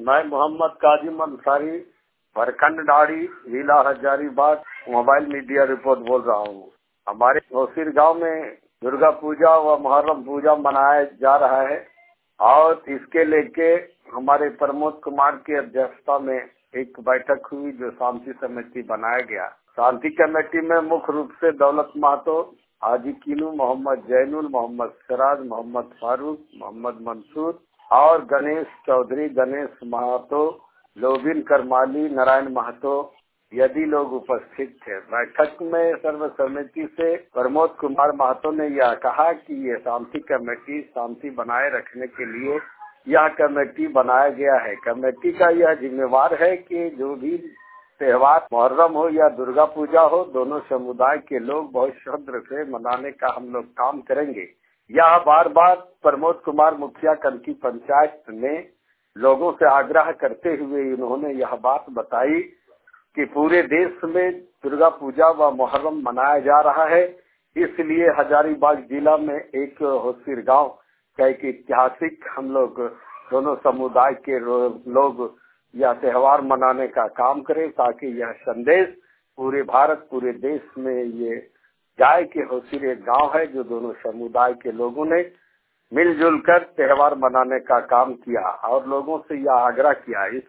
मैं मोहम्मद काजिम अंसारी, प्रखंड डाड़ी, जिला हजारीबाग, मोबाइल मीडिया रिपोर्ट बोल रहा हूँ। हमारे होसिर गांव में दुर्गा पूजा व मुहर्रम पूजा मनाया जा रहा है और इसके लेके हमारे प्रमोद कुमार की अध्यक्षता में एक बैठक हुई जो शांति समिति बनाया गया। शांति कमेटी में मुख्य रूप से दौलत महतो, हाजी कीनू, मोहम्मद जैनुल, मोहम्मद सिराज, मोहम्मद फारूक, मोहम्मद मंसूर और गणेश चौधरी, गणेश महतो, लोबिन करमाली, नारायण महतो यदि लोग उपस्थित थे। बैठक में सर्वसम्मति से प्रमोद कुमार महतो ने यह कहा कि ये शांति कमेटी शांति बनाए रखने के लिए यह कमेटी बनाया गया है। कमेटी का यह जिम्मेवार है कि जो भी त्योहार मुहर्रम हो या दुर्गा पूजा हो, दोनों समुदाय के लोग बहुत श्रद्धा से मनाने का हम लोग काम करेंगे। यह बार बार प्रमोद कुमार मुखिया कनकी पंचायत ने लोगों से आग्रह करते हुए इन्होंने यह बात बताई कि पूरे देश में दुर्गा पूजा व मुहर्रम मनाया जा रहा है, इसलिए हजारीबाग जिला में एक होसिर गांव का एक ऐतिहासिक हम लोग दोनों समुदाय के लोग यह त्योहार मनाने का काम करें ताकि यह संदेश पूरे भारत, पूरे देश में ये जाए कि होसिर एक गांव है जो दोनों समुदाय के लोगों ने मिलजुल कर त्योहार मनाने का काम किया और लोगों से यह आग्रह किया। इस